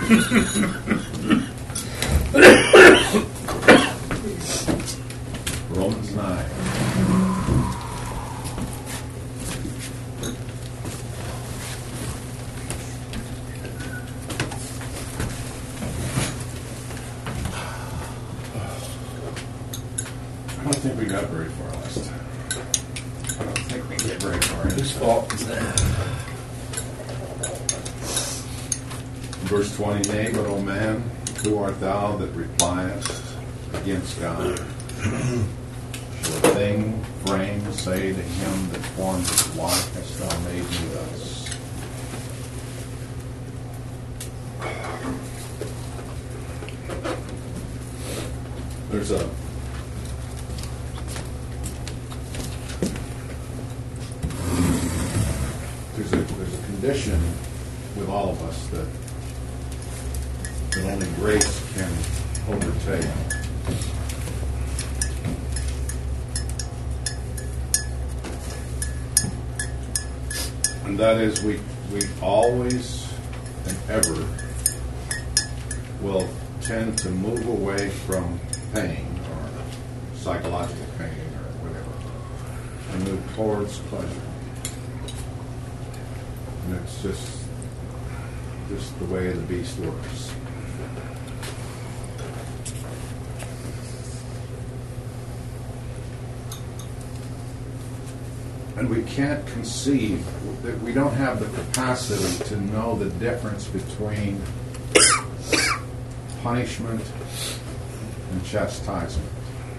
Romans 9. I don't think we got very far last time. I don't think we get very far. Whose fault is that? Verse 20, Nay, but O man, who art thou that repliest against God? Shall a thing framed say to him that formed it, Why hast thou made me thus? There's a condition with all of us that only grace can overtake. And that is we always and ever will tend to move away from pain or psychological pain or whatever and move towards pleasure. And it's just the way the beast works. And we can't conceive that we don't have the capacity to know the difference between punishment and chastisement.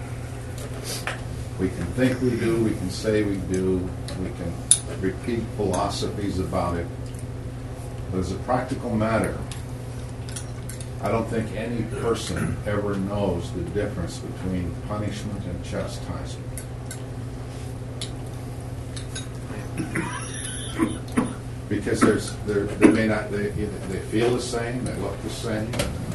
We can think we do, we can say we do, we can repeat philosophies about it, but as a practical matter, I don't think any person ever knows the difference between punishment and chastisement. Because they may not, they feel the same, they look the same.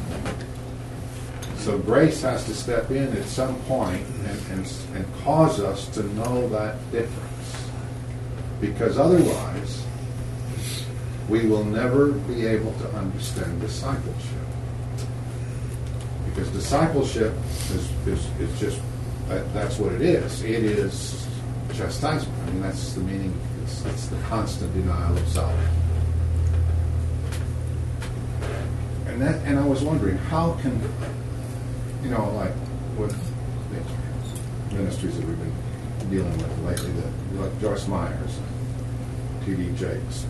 So grace has to step in at some point and cause us to know that difference. Because otherwise, we will never be able to understand discipleship. Because discipleship is just, that's what it is. It is chastisement. I mean, that's the meaning. It's the constant denial of self. And I was wondering, how can, like with the ministries that we've been dealing with lately, like Joyce Myers, T.D. Jakes.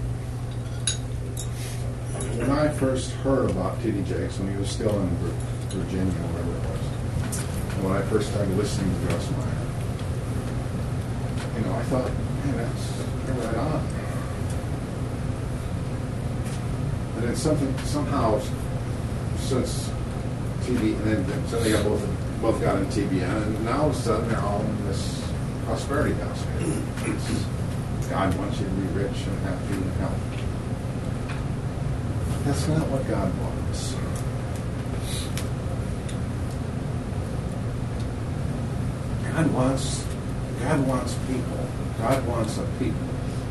When I first heard about T.D. Jakes, when he was still in Virginia, or wherever it was, and when I first started listening to Joyce Meyer, I thought, man, that's right on. And then somehow, since TV, and then so they got both got in TBN, and now all of a sudden they're all in this prosperity gospel. God wants you to be rich and happy and healthy. That's not what God wants. God wants people. God wants a people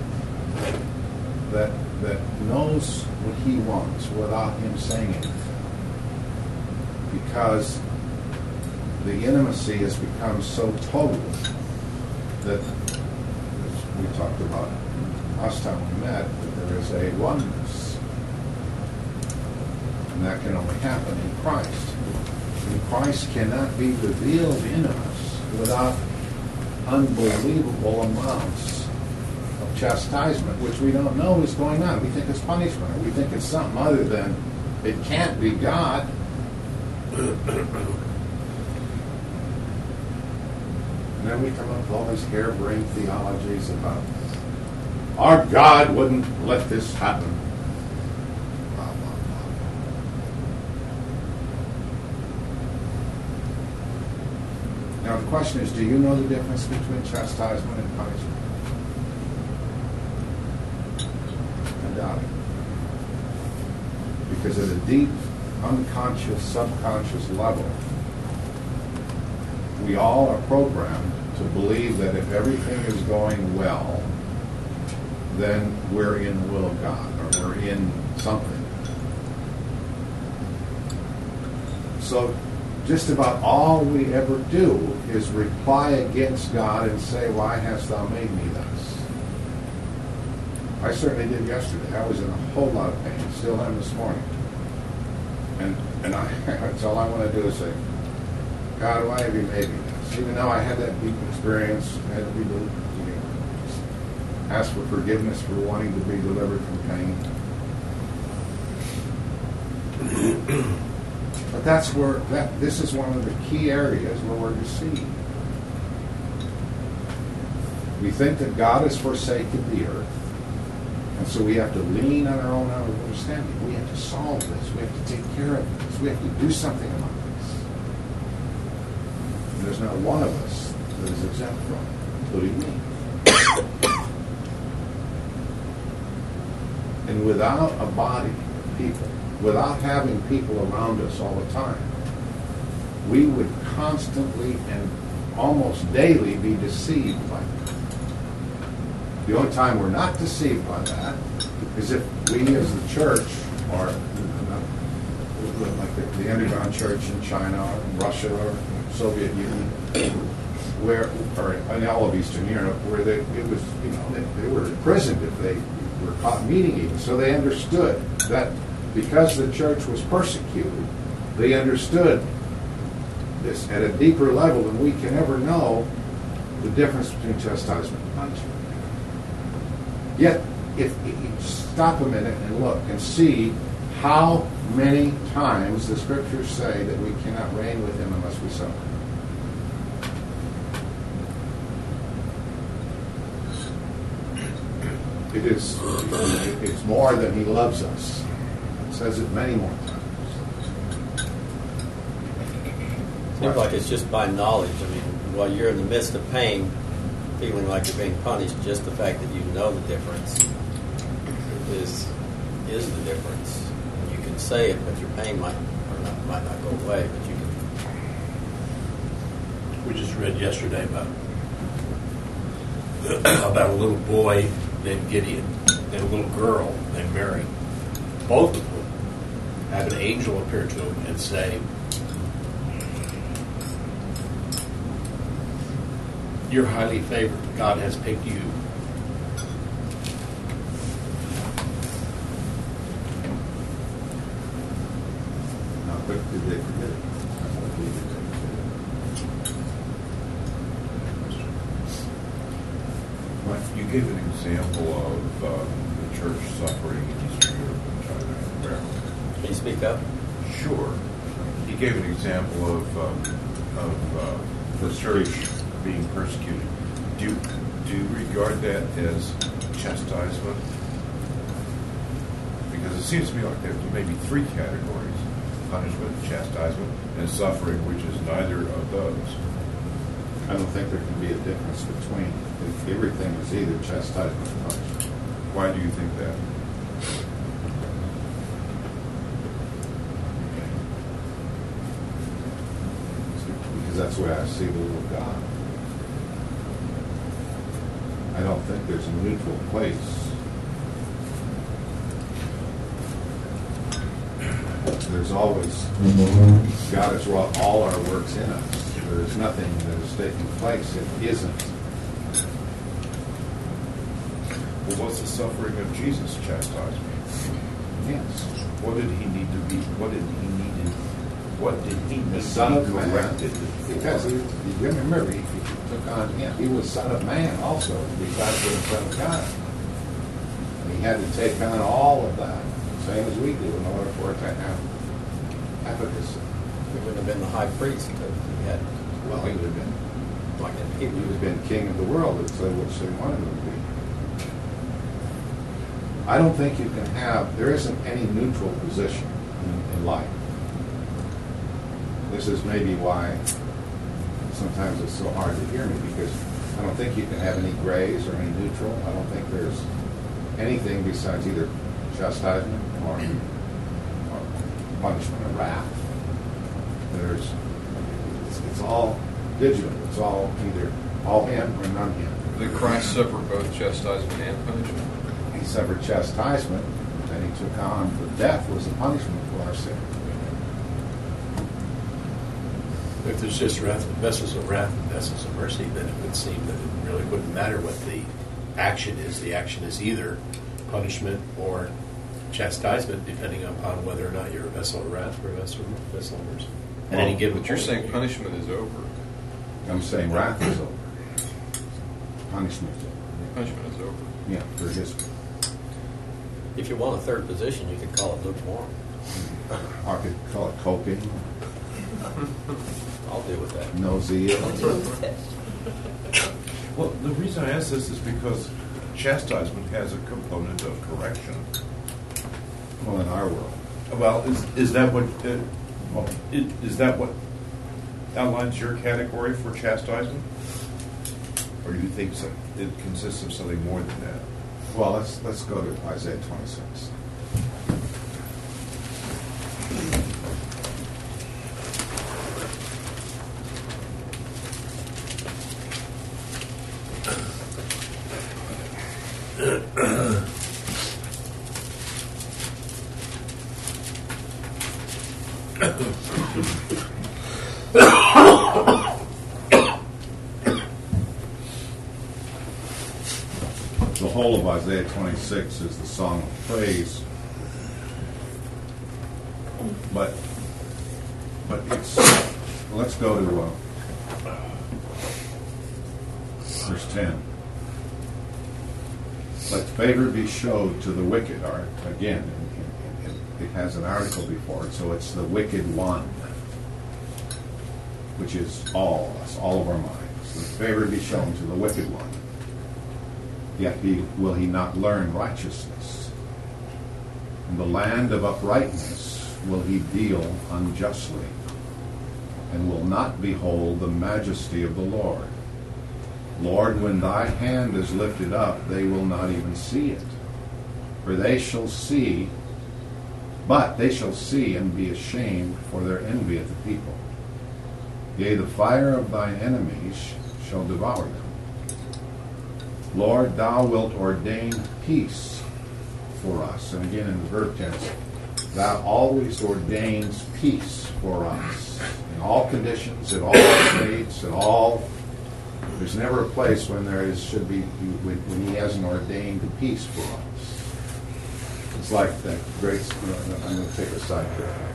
that knows what He wants without Him saying anything. Because the intimacy has become so total that, as we talked about last time we met, that there is a oneness. And that can only happen in Christ. And Christ cannot be revealed in us without unbelievable amounts of chastisement, which we don't know is going on. We think it's punishment, or we think it's something other than, it can't be God. And then we come up with all these harebrained theologies about our God wouldn't let this happen. Blah, blah, blah. Now the question is, do you know the difference between chastisement and punishment? I doubt it. Because at a deep, unconscious, subconscious level, we all are programmed to believe that if everything is going well, then we're in the will of God, or we're in something. So just about all we ever do is reply against God and say, why hast thou made me thus? I certainly did yesterday. I was in a whole lot of pain, still am this morning. And that's all I want to do is say, God, why have you made me this? Even though I had that deep experience, I had to be ask for forgiveness for wanting to be delivered from pain. But that's where this is one of the key areas where we're deceived. We think that God has forsaken the earth, and so we have to lean on our own understanding. We have to solve this. We have to take care of this. We have to do something about this. And there's not one of us that is exempt from it, including me. And without a body of people, without having people around us all the time, we would constantly and almost daily be deceived by that. The only time we're not deceived by that is if we as the church, or like the underground church in China or Russia or Soviet Union, where, or in all of Eastern Europe, where they were imprisoned if they were caught meeting even. So they understood that because the church was persecuted, they understood this at a deeper level than we can ever know, the difference between chastisement and punishment. Yet, if you stop a minute and look and see how many times the scriptures say that we cannot reign with him unless we suffer. It's more than he loves us. It says it many more times. Seems like it's just by knowledge. I mean, while you're in the midst of pain, feeling like you're being punished, just the fact that you know the difference is the difference. And you can say it, but your pain might not go away. But you can. We just read yesterday about a little boy named Gideon and a little girl named Mary. Both of them have an angel appear to them and say, "You're highly favored. God has picked you." How quick did they forget it? You gave an example of the church suffering in Eastern Europe and China and America. Can you speak up? Sure. He gave an example of the church being persecuted. Do you regard that as chastisement? Because it seems to me like there may be three categories: punishment, chastisement, and suffering, which is neither of those. I don't think there can be a difference between. Everything is either chastisement or punishment. Why do you think that? Because that's the way I see the will of God. I don't think there's a neutral place. There's always, God has wrought all our works in us. There's nothing that is taking place. It isn't. Well, what's the suffering of Jesus' chastisement? Yes. What did he need to be? What did he need The to Son be of Man. corrected? Because you remember, he took on him. He was Son of Man also, besides being Son of God. And he had to take on all of that, same as we do, in order for it to have efficacy. He wouldn't have been the high priest because he had. Well, he would have been. Like He would have been king of the world, which they wanted him to be. I don't think you can have. There isn't any neutral position in life. This is maybe why sometimes it's so hard to hear me, because I don't think you can have any grays or any neutral. I don't think there's anything besides either chastisement or punishment or wrath. It's all digital. It's all either all him or none him. Did Christ suffer both chastisement and punishment? He suffered chastisement, and he took on the death was the punishment for our sin. If there's just vessels of wrath and vessels of mercy, then it would seem that it really wouldn't matter what the action is. The action is either punishment or chastisement, depending upon whether or not you're a vessel of wrath or a vessel of mercy. At any given But you're point. saying punishment is over. I'm saying wrath is over. Punishment is over. Punishment is over. Yeah, for his, If you want a third position, you could call it lukewarm. I could call it coping, I'll deal with that. no zeal. Well, the reason I ask this is because chastisement has a component of correction. Well, in our world. Well, is that what is that what outlines your category for chastisement, or do you think it consists of something more than that? Well, let's go to Isaiah 26. The whole of Isaiah 26 is the song of praise, but it's, let's go to verse 10. Let favor be showed to the wicked. Again, it has an article before it, so it's the wicked one, which is all of us, all of our minds. Let favor be shown to the wicked one. Yet will he not learn righteousness? In the land of uprightness will he deal unjustly, and will not behold the majesty of the Lord. Lord, when thy hand is lifted up, they will not even see it. For they shall see, but they shall see and be ashamed for their envy of the people. Yea, the fire of thine enemies shall devour them. Lord, thou wilt ordain peace for us. And again in the verb tense, thou always ordains peace for us. In all conditions, in all states, in all, there's never a place when should be, when he hasn't ordained peace for us. It's like that great, I'm going to take a side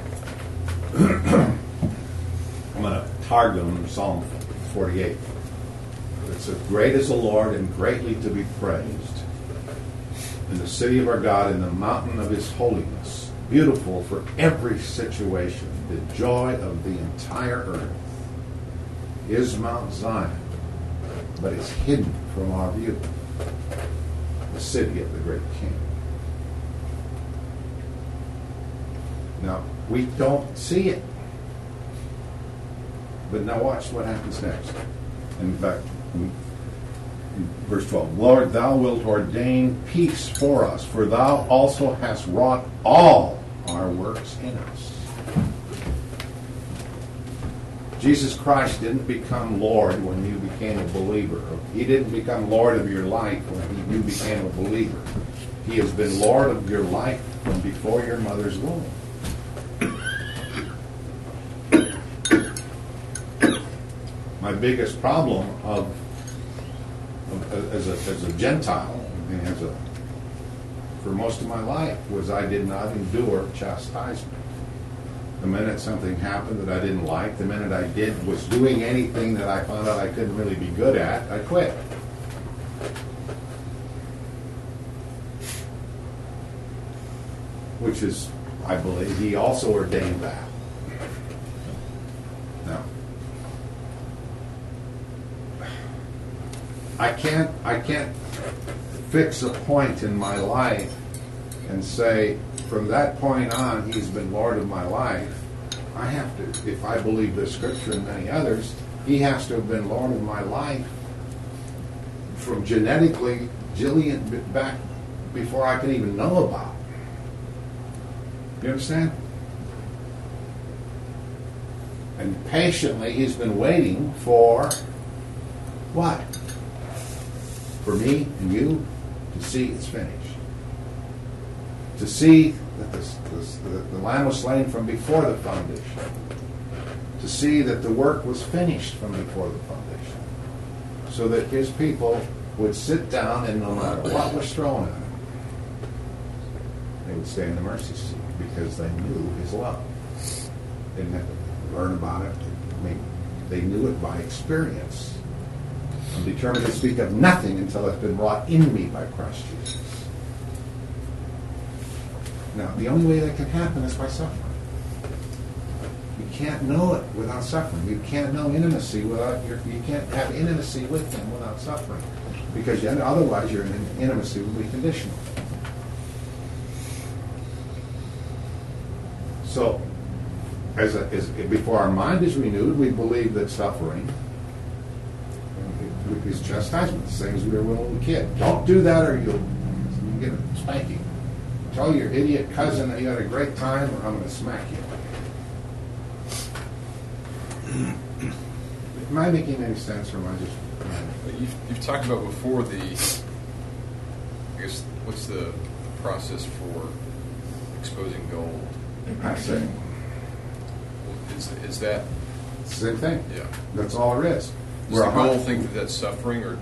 here. I'm going to Targum Psalm 48. It says, great is the Lord and greatly to be praised in the city of our God, in the mountain of his holiness, beautiful for every situation. The joy of the entire earth is Mount Zion, but it's hidden from our view, the city of the great King. Now, we don't see it. But now watch what happens next. In fact, in verse 12, Lord, thou wilt ordain peace for us, for thou also hast wrought all our works in us. Jesus Christ didn't become Lord when you became a believer. He didn't become Lord of your life when you became a believer. He has been Lord of your life from before your mother's womb. My biggest problem as a Gentile, and for most of my life, was I did not endure chastisement. The minute something happened that I didn't like, the minute I was doing anything that I found out I couldn't really be good at, I quit. Which is, I believe, he also ordained that. Now, I can't fix a point in my life and say, from that point on, he's been Lord of my life. I have to, if I believe this scripture and many others, he has to have been Lord of my life from genetically, Jillian, back before I can even know about. You understand? And patiently, he's been waiting for what? For me and you to see it's finished. To see that the Lamb was slain from before the foundation. to see that the work was finished from before the foundation, so that his people would sit down and no matter what was thrown at them, they would stay in the mercy seat because they knew his love. They didn't have to learn about it. They knew it by experience. I'm determined to speak of nothing until it's been wrought in me by Christ Jesus. Now, the only way that can happen is by suffering. You can't know it without suffering. You can't know intimacy without you can't have intimacy with him without suffering, because otherwise your intimacy will be conditional. So, before our mind is renewed, we believe that suffering is chastisement, the same as we were when we were a kid. Don't do that or you'll get a spanking. Tell your idiot cousin that you had a great time or I'm going to smack you. Am I making any sense or am I just... You've talked about before I guess, what's the process for exposing gold? I say. Is that... It's the same thing. Yeah. That's all it is. Does the gold think that that's suffering or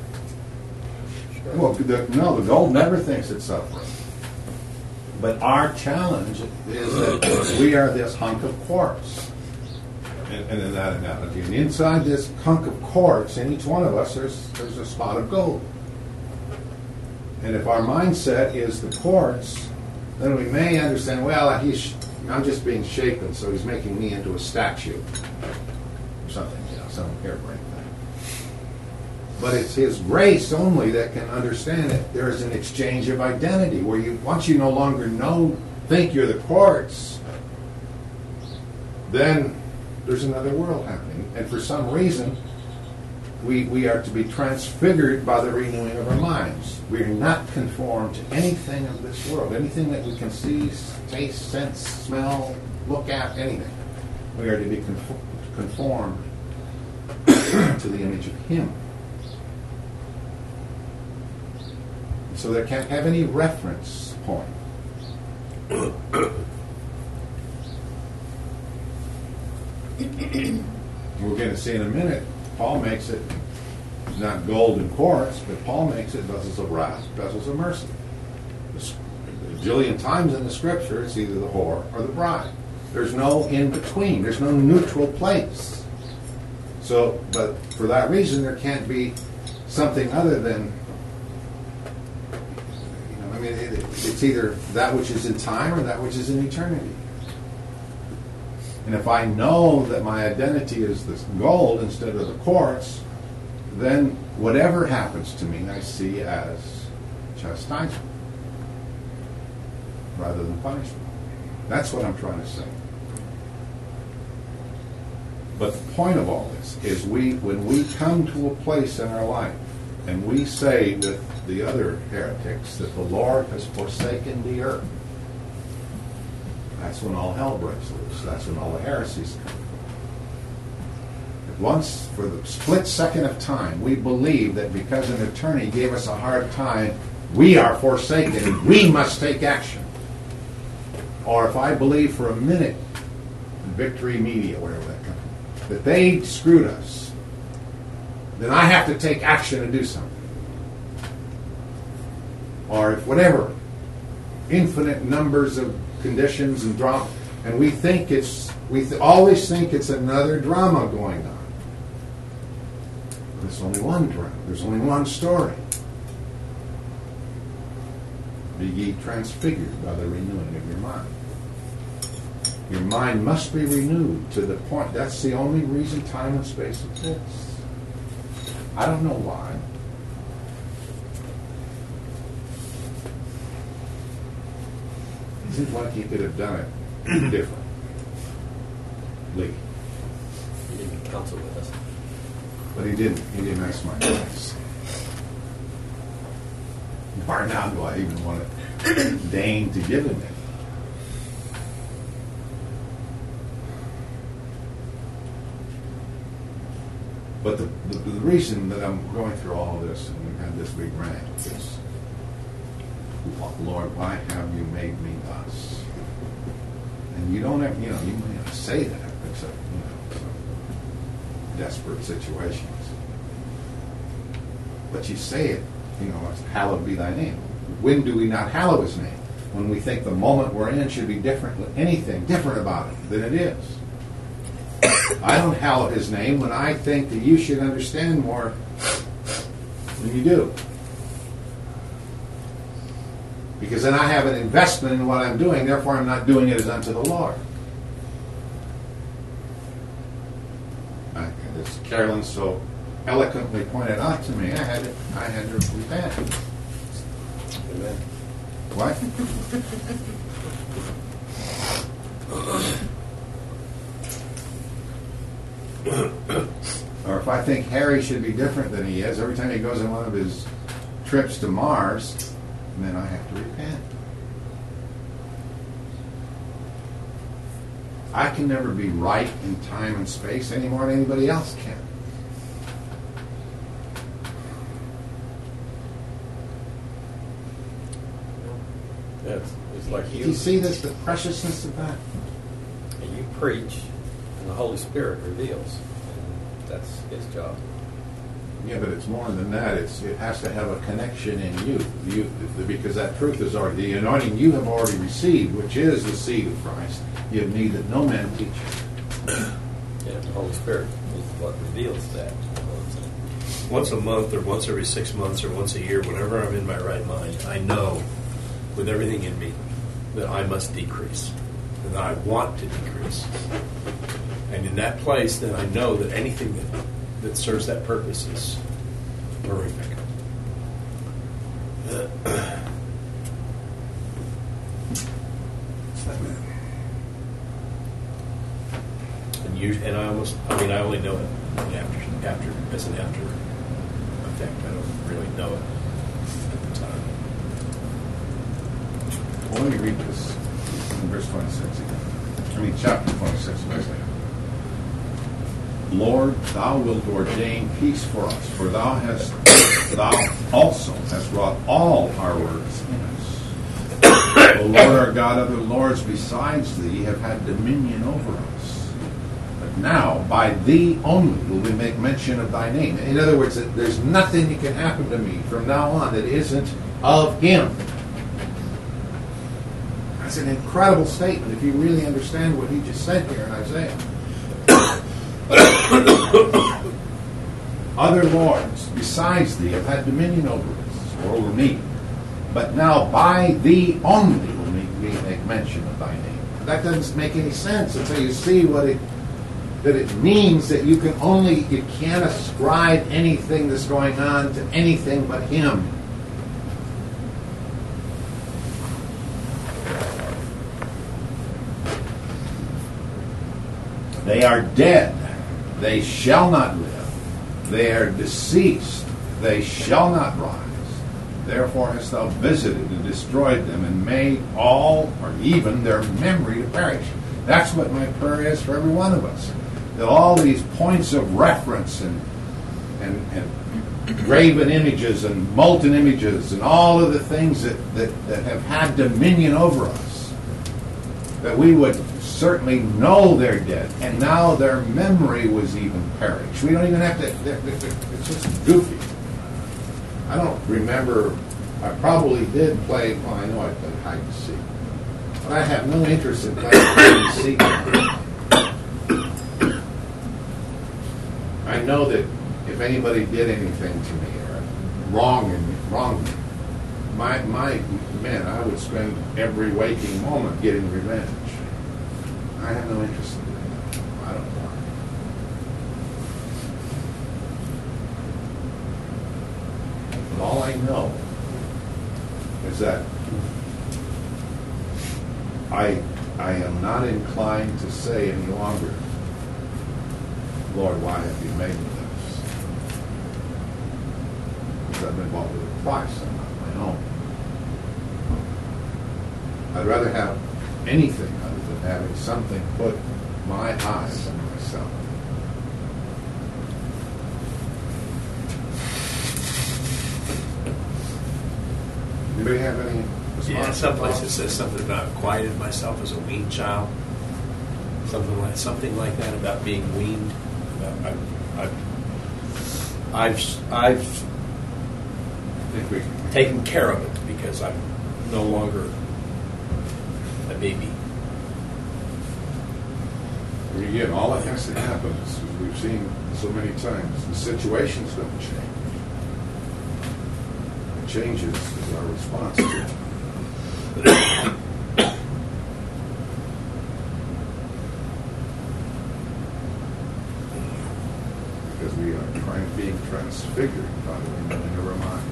Well, no, the gold never thinks it's suffering. But our challenge is that we are this hunk of quartz. And in that analogy, and inside this hunk of quartz, in each one of us, there's a spot of gold. And if our mindset is the quartz, then we may understand, well, I'm just being shapen, so he's making me into a statue. Or something, some harebrained thing. But it's his grace only that can understand it. There is an exchange of identity where once you no longer think you're the quartz, then there's another world happening. And for some reason, we are to be transfigured by the renewing of our minds. We are not conformed to anything of this world, anything that we can see, taste, sense, smell, look at, anything. We are to be conformed to the image of Him. So there can't have any reference point. We're going to see in a minute, Paul makes it not gold and quartz, but Paul makes it vessels of wrath, vessels of mercy. A jillion times in the Scripture, it's either the whore or the bride. There's no in between. There's no neutral place. So, but for that reason, there can't be something other than, it's either that which is in time or that which is in eternity. And if I know that my identity is this gold instead of the quartz, then whatever happens to me I see as chastisement rather than punishment. That's what I'm trying to say. But the point of all this is when we come to a place in our life and we say with the other heretics that the Lord has forsaken the earth, that's when all hell breaks loose. That's when all the heresies come. If once, for the split second of time, we believe that because an attorney gave us a hard time, we are forsaken and we must take action. Or if I believe for a minute, Victory Media, whatever that company, that they screwed us, then I have to take action and do something. Or if whatever, infinite numbers of conditions and drama, and we think always think it's another drama going on. There's only one drama. There's only one story. Be ye transfigured by the renewing of your mind. Your mind must be renewed to the point. That's the only reason time and space exists. I don't know why. It seems like he could have done it differently. He didn't counsel with us. But he didn't. He didn't ask my advice. Nor now do I even want to deign to give him it. But the reason that I'm going through all of this and we've had this big rant is, Lord, why have you made me thus? And you don't have, you may not say that, except, desperate situations. But you say it, it's hallowed be thy name. When do we not hallow his name? When we think the moment we're in should be different, anything different about it than it is. I don't hallow his name when I think that you should understand more than you do. Because then I have an investment in what I'm doing, therefore I'm not doing it as unto the Lord. As Carolyn so eloquently pointed out to me, I had to repent. Amen. What? Or if I think Harry should be different than he is, every time he goes on one of his trips to Mars, then I have to repent. I can never be right in time and space any more than anybody else can. Yeah, it's like Do you see this, the preciousness of that? and you preach, and the Holy Spirit reveals. And that's his job. Yeah, but it's more than that. It has to have a connection in you, because that truth is already, the anointing you have already received, which is the seed of Christ. You have need that no man teach you. Yeah, the Holy Spirit is what reveals that. Once a month or once every 6 months or once a year, whenever I'm in my right mind, I know with everything in me that I must decrease and that I want to decrease. And in that place, then I know that anything that serves that purpose is horrific. And I only know it after as an after effect. I don't really know it at the time. Well, let me read this in verse 26 again. Chapter 26, verse 8. Lord, thou wilt ordain peace for us, for thou also hast wrought all our works in us. O Lord our God, other lords besides thee have had dominion over us. But now, by thee only will we make mention of thy name. In other words, there's nothing that can happen to me from now on that isn't of him. That's an incredible statement if you really understand what he just said here in Isaiah. Other lords besides thee have had dominion over us, or over me. But now by thee only will we make mention of thy name. That doesn't make any sense until you see that it means that you can't ascribe anything that's going on to anything but him. They are dead, they shall not live. They are deceased, they shall not rise. Therefore hast thou visited and destroyed them, and made all, or even their memory to perish. That's what my prayer is for every one of us. That all these points of reference and graven images and molten images and all of the things that have had dominion over us, that we would certainly know they're dead, and now their memory was even perished. We don't even have to, it's just goofy. I don't remember, I probably did play, well, I know I played hide and seek, but I have no interest in playing hide and seek. I know that if anybody did anything to me or wronged me, I would spend every waking moment getting revenge. I have no interest in that. I don't want it. But all I know is that I am not inclined to say any longer, Lord, why have you made me this? Because I've been bought with a price, I'm not my own. I'd rather have anything other than having something put my eyes on myself. Anybody have any response? Yeah, someplace it says something about quieted myself as a weaned child. Something like that about being weaned. I've I think we can. taken care of it because I'm no longer a baby. And again, all that has to happen is we've seen so many times, the situations don't change. It changes is our response to it. Because we are being transfigured by the renewing of our mind.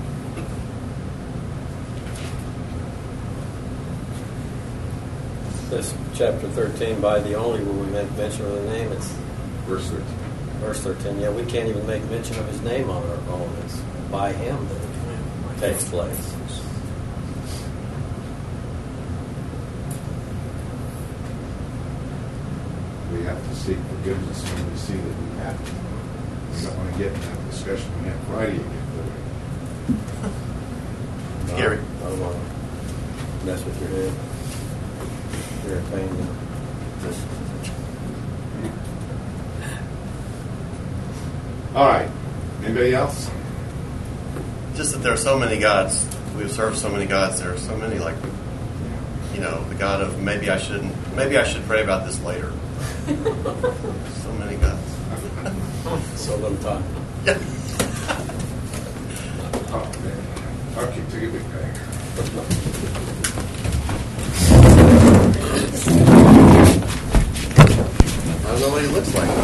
This chapter 13, by the only will we make mention of the name. It's Verse 13. verse 13. Yeah, we can't even make mention of his name on our own. It's by him that it takes place. We have to seek forgiveness when we see that we have it. We don't want to get in that discussion again Friday again, do we? Gary. I don't want to mess with your head. You're a pain now. All right. Anybody else? Just that there are so many gods. We've served so many gods. There are so many, like, you know, the God of maybe I should pray about this later. So many gods. So little time. Oh, man. Okay, take a big bag. I don't know what he looks like.